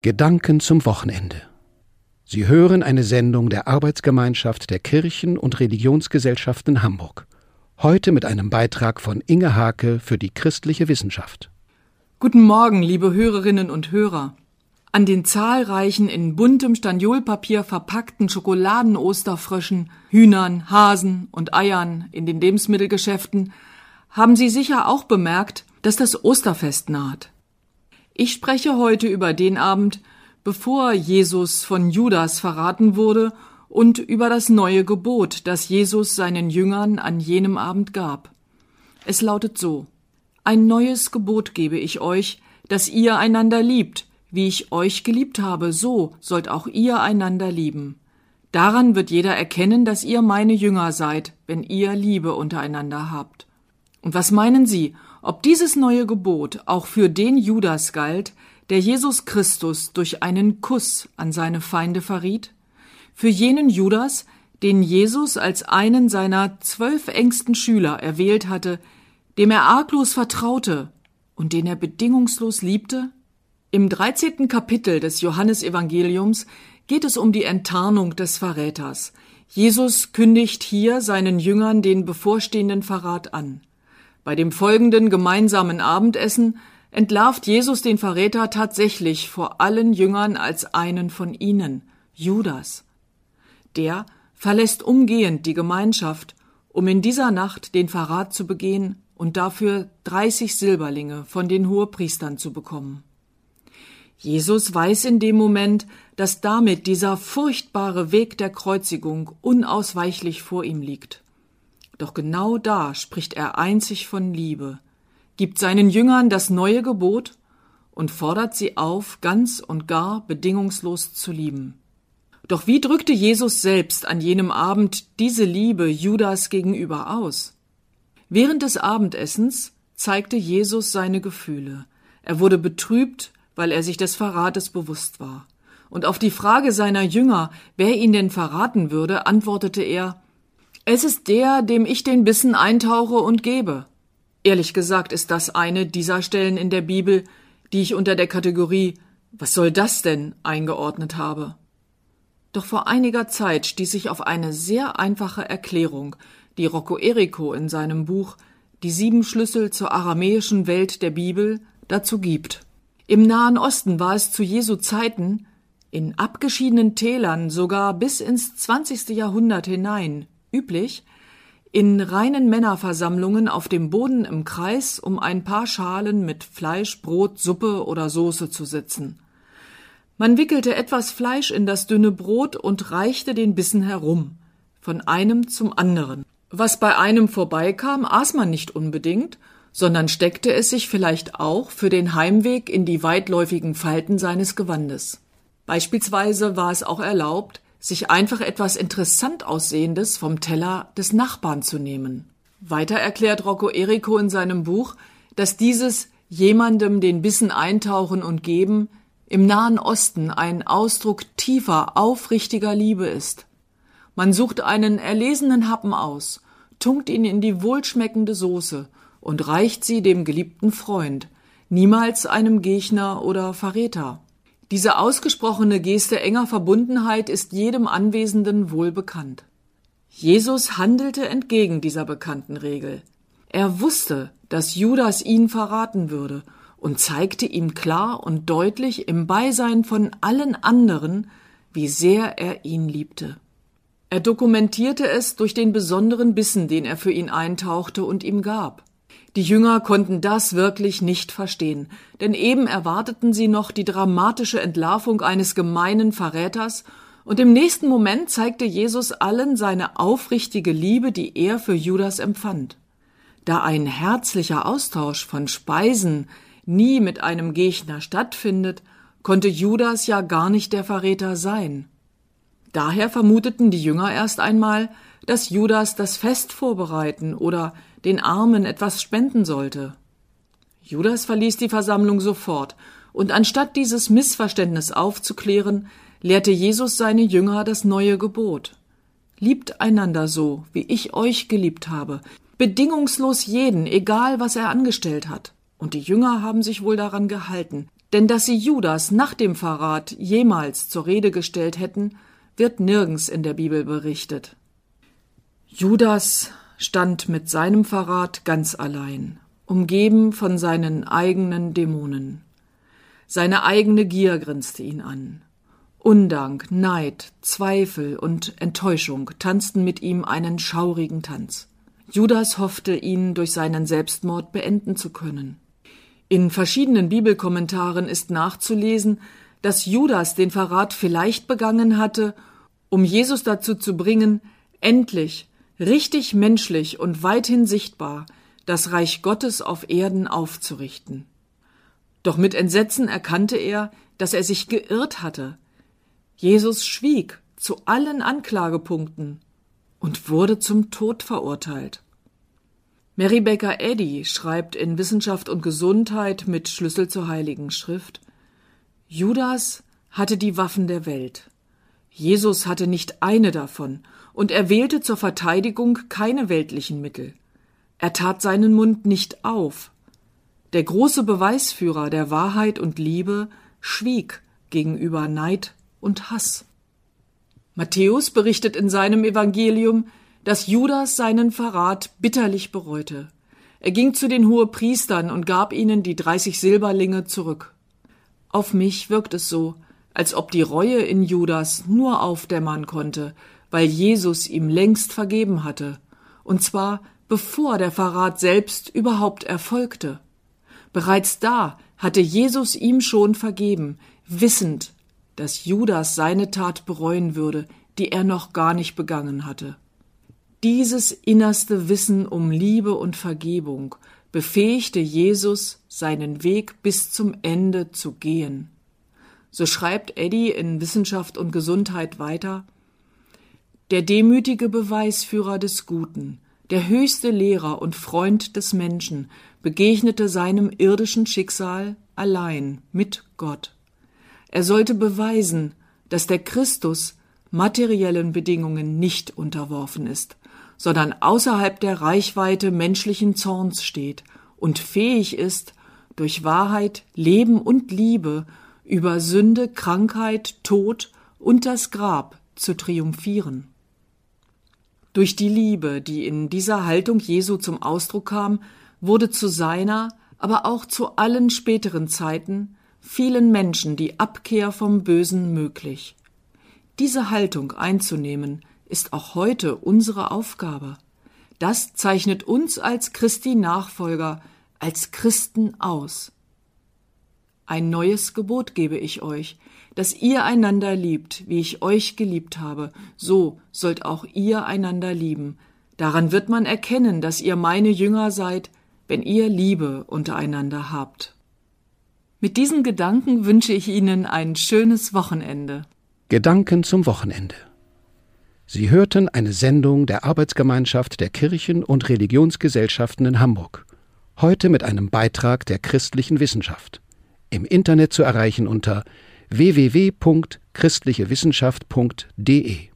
Gedanken zum Wochenende. Sie hören eine Sendung der Arbeitsgemeinschaft der Kirchen- und Religionsgesellschaften Hamburg. Heute mit einem Beitrag von Inge Hake für die christliche Wissenschaft. Guten Morgen, liebe Hörerinnen und Hörer. An den zahlreichen in buntem Staniolpapier verpackten Schokoladen-Osterfröschen, Hühnern, Hasen und Eiern in den Lebensmittelgeschäften haben Sie sicher auch bemerkt, dass das Osterfest naht. Ich spreche heute über den Abend, bevor Jesus von Judas verraten wurde, und über das neue Gebot, das Jesus seinen Jüngern an jenem Abend gab. Es lautet so: Ein neues Gebot gebe ich euch, dass ihr einander liebt. Wie ich euch geliebt habe, so sollt auch ihr einander lieben. Daran wird jeder erkennen, dass ihr meine Jünger seid, wenn ihr Liebe untereinander habt. Und was meinen Sie, ob dieses neue Gebot auch für den Judas galt, der Jesus Christus durch einen Kuss an seine Feinde verriet? Für jenen Judas, den Jesus als einen seiner 12 engsten Schüler erwählt hatte, dem er arglos vertraute und den er bedingungslos liebte? Im 13. Kapitel des Johannesevangeliums geht es um die Enttarnung des Verräters. Jesus kündigt hier seinen Jüngern den bevorstehenden Verrat an. Bei dem folgenden gemeinsamen Abendessen entlarvt Jesus den Verräter tatsächlich vor allen Jüngern als einen von ihnen, Judas. Der verlässt umgehend die Gemeinschaft, um in dieser Nacht den Verrat zu begehen und dafür 30 Silberlinge von den Hohepriestern zu bekommen. Jesus weiß in dem Moment, dass damit dieser furchtbare Weg der Kreuzigung unausweichlich vor ihm liegt. Doch genau da spricht er einzig von Liebe, gibt seinen Jüngern das neue Gebot und fordert sie auf, ganz und gar bedingungslos zu lieben. Doch wie drückte Jesus selbst an jenem Abend diese Liebe Judas gegenüber aus? Während des Abendessens zeigte Jesus seine Gefühle. Er wurde betrübt, weil er sich des Verrates bewusst war. Und auf die Frage seiner Jünger, wer ihn denn verraten würde, antwortete er: Es ist der, dem ich den Bissen eintauche und gebe. Ehrlich gesagt ist das eine dieser Stellen in der Bibel, die ich unter der Kategorie »Was soll das denn?« eingeordnet habe. Doch vor einiger Zeit stieß ich auf eine sehr einfache Erklärung, die Rocco Errico in seinem Buch »Die 7 Schlüssel zur aramäischen Welt der Bibel« dazu gibt. Im Nahen Osten war es zu Jesu Zeiten, in abgeschiedenen Tälern sogar bis ins 20. Jahrhundert hinein, üblich, in reinen Männerversammlungen auf dem Boden im Kreis um ein paar Schalen mit Fleisch, Brot, Suppe oder Soße zu sitzen. Man wickelte etwas Fleisch in das dünne Brot und reichte den Bissen herum, von einem zum anderen. Was bei einem vorbeikam, aß man nicht unbedingt, sondern steckte es sich vielleicht auch für den Heimweg in die weitläufigen Falten seines Gewandes. Beispielsweise war es auch erlaubt, sich einfach etwas interessant Aussehendes vom Teller des Nachbarn zu nehmen. Weiter erklärt Rocco Errico in seinem Buch, dass dieses jemandem den Bissen eintauchen und geben im Nahen Osten ein Ausdruck tiefer, aufrichtiger Liebe ist. Man sucht einen erlesenen Happen aus, tunkt ihn in die wohlschmeckende Soße und reicht sie dem geliebten Freund, niemals einem Gegner oder Verräter. Diese ausgesprochene Geste enger Verbundenheit ist jedem Anwesenden wohl bekannt. Jesus handelte entgegen dieser bekannten Regel. Er wusste, dass Judas ihn verraten würde und zeigte ihm klar und deutlich im Beisein von allen anderen, wie sehr er ihn liebte. Er dokumentierte es durch den besonderen Bissen, den er für ihn eintauchte und ihm gab. Die Jünger konnten das wirklich nicht verstehen, denn eben erwarteten sie noch die dramatische Entlarvung eines gemeinen Verräters, und im nächsten Moment zeigte Jesus allen seine aufrichtige Liebe, die er für Judas empfand. Da ein herzlicher Austausch von Speisen nie mit einem Gegner stattfindet, konnte Judas ja gar nicht der Verräter sein. Daher vermuteten die Jünger erst einmal, dass Judas das Fest vorbereiten oder den Armen etwas spenden sollte. Judas verließ die Versammlung sofort, und anstatt dieses Missverständnis aufzuklären, lehrte Jesus seine Jünger das neue Gebot. Liebt einander so, wie ich euch geliebt habe, bedingungslos jeden, egal was er angestellt hat. Und die Jünger haben sich wohl daran gehalten. Denn dass sie Judas nach dem Verrat jemals zur Rede gestellt hätten, wird nirgends in der Bibel berichtet. Judas stand mit seinem Verrat ganz allein, umgeben von seinen eigenen Dämonen. Seine eigene Gier grinste ihn an. Undank, Neid, Zweifel und Enttäuschung tanzten mit ihm einen schaurigen Tanz. Judas hoffte, ihn durch seinen Selbstmord beenden zu können. In verschiedenen Bibelkommentaren ist nachzulesen, dass Judas den Verrat vielleicht begangen hatte, um Jesus dazu zu bringen, endlich, richtig menschlich und weithin sichtbar das Reich Gottes auf Erden aufzurichten. Doch mit Entsetzen erkannte er, dass er sich geirrt hatte. Jesus schwieg zu allen Anklagepunkten und wurde zum Tod verurteilt. Mary Baker Eddy schreibt in Wissenschaft und Gesundheit mit Schlüssel zur Heiligen Schrift: Judas hatte die Waffen der Welt. Jesus hatte nicht eine davon und er wählte zur Verteidigung keine weltlichen Mittel. Er tat seinen Mund nicht auf. Der große Beweisführer der Wahrheit und Liebe schwieg gegenüber Neid und Hass. Matthäus berichtet in seinem Evangelium, dass Judas seinen Verrat bitterlich bereute. Er ging zu den Hohepriestern und gab ihnen die 30 Silberlinge zurück. Auf mich wirkt es so, als ob die Reue in Judas nur aufdämmern konnte, weil Jesus ihm längst vergeben hatte, und zwar bevor der Verrat selbst überhaupt erfolgte. Bereits da hatte Jesus ihm schon vergeben, wissend, dass Judas seine Tat bereuen würde, die er noch gar nicht begangen hatte. Dieses innerste Wissen um Liebe und Vergebung befähigte Jesus, seinen Weg bis zum Ende zu gehen. So schreibt Eddy in Wissenschaft und Gesundheit weiter: Der demütige Beweisführer des Guten, der höchste Lehrer und Freund des Menschen, begegnete seinem irdischen Schicksal allein mit Gott. Er sollte beweisen, dass der Christus materiellen Bedingungen nicht unterworfen ist, sondern außerhalb der Reichweite menschlichen Zorns steht und fähig ist, durch Wahrheit, Leben und Liebe über Sünde, Krankheit, Tod und das Grab zu triumphieren. Durch die Liebe, die in dieser Haltung Jesu zum Ausdruck kam, wurde zu seiner, aber auch zu allen späteren Zeiten vielen Menschen die Abkehr vom Bösen möglich. Diese Haltung einzunehmen, ist auch heute unsere Aufgabe. Das zeichnet uns als Christi Nachfolger, als Christen aus. Ein neues Gebot gebe ich euch, dass ihr einander liebt, wie ich euch geliebt habe, so sollt auch ihr einander lieben. Daran wird man erkennen, dass ihr meine Jünger seid, wenn ihr Liebe untereinander habt. Mit diesen Gedanken wünsche ich Ihnen ein schönes Wochenende. Gedanken zum Wochenende. Sie hörten eine Sendung der Arbeitsgemeinschaft der Kirchen- und Religionsgesellschaften in Hamburg. Heute mit einem Beitrag der christlichen Wissenschaft. Im Internet zu erreichen unter www.christlichewissenschaft.de